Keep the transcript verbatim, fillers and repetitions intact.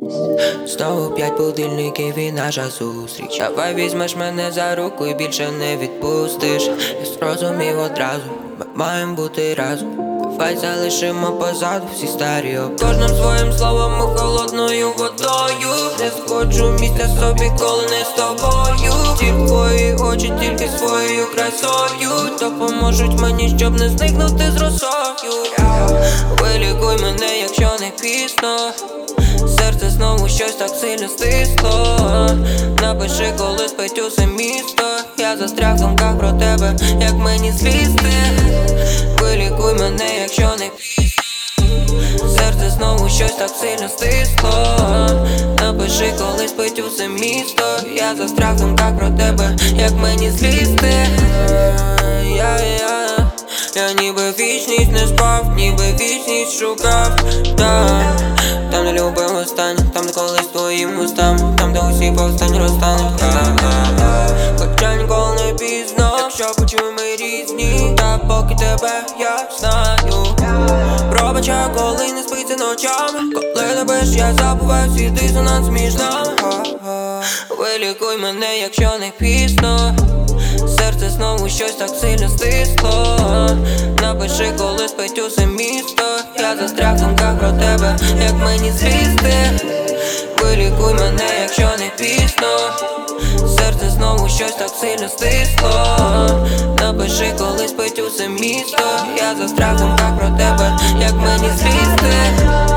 Знову п'ять будильників і наша зустріч. Давай візьмеш мене за руку і більше не відпустиш. Я зрозумів одразу, ми маємо бути разом. Давай залишимо позаду всі старі об. Кожним своїм словом і холодною водою. Не сходжу місця собі, коли не з тобою. Ті твої очі тільки своєю красою допоможуть мені, щоб не зникнути з росою. Вилікуй мене, якщо не пізно. Серце знову щось так сильно стисло. Напиши, коли спить усе місто. Я застряг в думках про тебе, як мені злізти. Вилікуй мене, якщо не пізно. Серце знову щось так сильно стисло. Напиши, коли спить усе місто. Я застряг в думках про тебе, як мені злізти. Я, я, я ніби вічність не спав, ніби вічність шукав. Там, там де любив останнє, там де колись твоїм устам, там де усі повстань розтануть. Хоча ніколи не пізно, якщо почуємо різні. Та поки тебе я знаю. Пробачаю, коли не спиться ночами. Коли любиш, я забуваю всі дисонанс між нами. Вилікуй мене, якщо не пізно. Серце знову щось так сильно стисло. Напиши, коли спить усе місто. Я застряг в думках про тебе, як мені злізти. Вилікуй мене, якщо не пізно. Серце знову щось так сильно стисло. Напиши, коли спить усе місто. Я застряг в думках про тебе, як мені злізти.